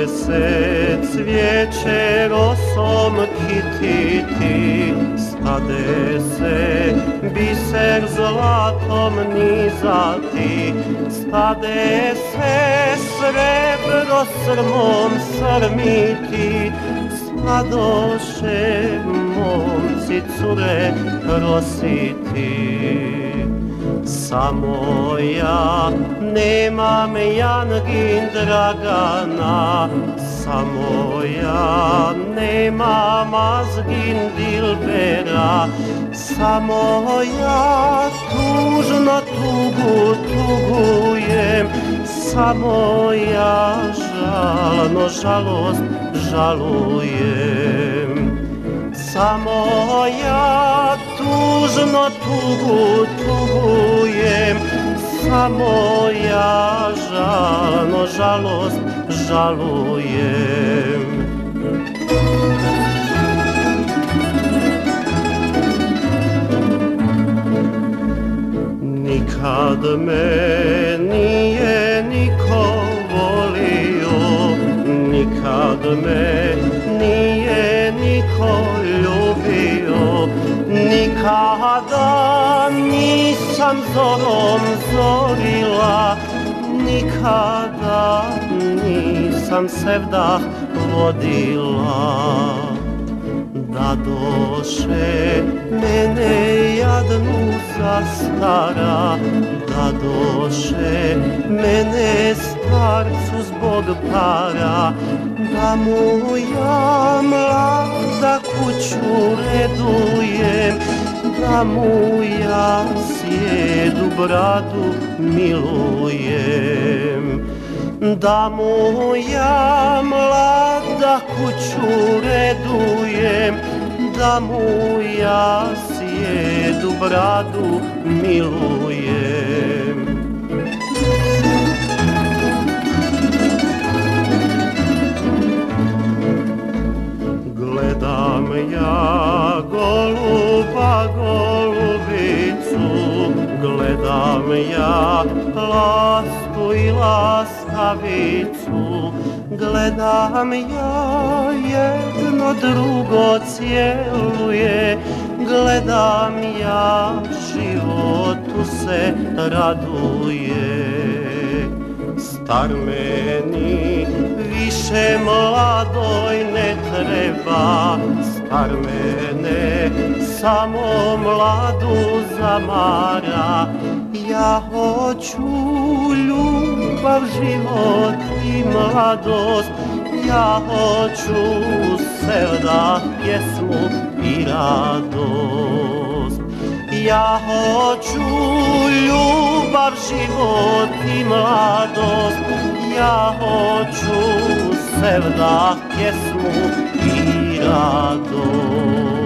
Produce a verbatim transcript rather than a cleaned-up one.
se cvijeće rosom kititi, stade se biser zlatom nizati, stade se srebro srmom srmiti, sladoše momci cure prositi. Samo ja nemam Jangin Dragana, samo ja nemam Azgin Dilbera, samo ja tužno tugu tugujem, samo ja žalno žalost žalujem. Samo ja tužno tugu tugujem, samo ja žalno žalost žalujem. Nikad me nije niko volio, nikad me nije niko ljubio, nikada nisam zorom zorila, nikada nisam se vdah vodila. Da doše mene jadnu zastara, da doše mene starcu zbog para, da mu ja mlada kuću redujem, da mu ja sjedu bradu milujem, da mu ja mlada kuću redujem, da mu ja sjedu bradu milujem. Gledam ja goluba golubicu, gledam ja lasku i laskavicu, gledam ja jedno drugo cjeluje, gledam ja životu se raduje. Star meni više mladoj ne treba, star mene samo mladu zamara. Ja hoću ljubav, život i mladost, ja hoću sevdah, pjesmu i radost. Ja hoću ljubav, život i mladost, ja hoću sevdah, pjesmu i radost.